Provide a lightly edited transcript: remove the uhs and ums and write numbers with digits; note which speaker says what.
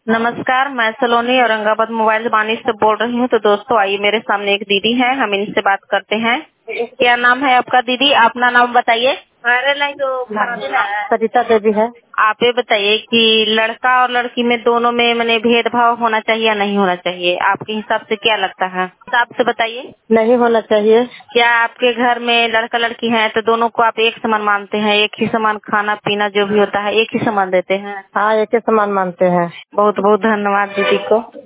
Speaker 1: नमस्कार, मैं सलोनी औरंगाबाद मोबाइल दुकान से बोल रही हूँ। तो दोस्तों आइए, मेरे सामने एक दीदी हैं, हम इनसे बात करते हैं। क्या नाम है आपका दीदी? अपना नाम बताइए।
Speaker 2: सरिता देवी है।
Speaker 1: आप ये बताइए कि लड़का और लड़की में दोनों में मैंने भेदभाव होना चाहिए या नहीं होना चाहिए? आपके हिसाब से क्या लगता है? हिसाब से बताइए।
Speaker 2: नहीं होना चाहिए।
Speaker 1: क्या आपके घर में लड़का लड़की है तो दोनों को आप एक समान मानते हैं? एक ही समान खाना पीना जो भी होता है एक ही समान देते हैं?
Speaker 2: हाँ, एक ही समान मानते हैं।
Speaker 1: बहुत बहुत धन्यवाद दीदी को।